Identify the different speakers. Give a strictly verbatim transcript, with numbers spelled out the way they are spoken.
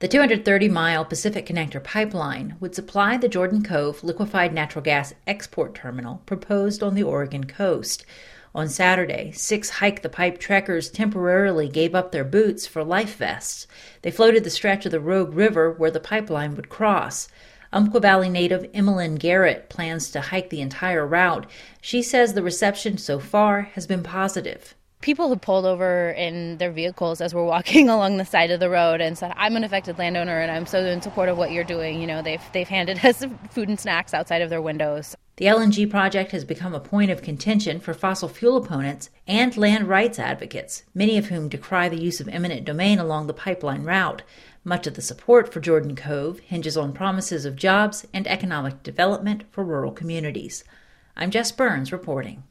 Speaker 1: The two hundred thirty mile Pacific Connector pipeline would supply the Jordan Cove liquefied natural gas export terminal proposed on the Oregon coast. On Saturday, six Hike the Pipe trekkers temporarily gave up their boots for life vests. They floated the stretch of the Rogue River where the pipeline would cross. Umpqua Valley native Emmeline Garrett plans to hike the entire route. She says the reception so far has been positive.
Speaker 2: People have pulled over in their vehicles as we're walking along the side of the road and said, I'm an affected landowner and I'm so in support of what you're doing. You know, they've they've handed us food and snacks outside of their windows.
Speaker 1: The L N G project has become a point of contention for fossil fuel opponents and land rights advocates, many of whom decry the use of eminent domain along the pipeline route. Much of the support for Jordan Cove hinges on promises of jobs and economic development for rural communities. I'm Jess Burns reporting.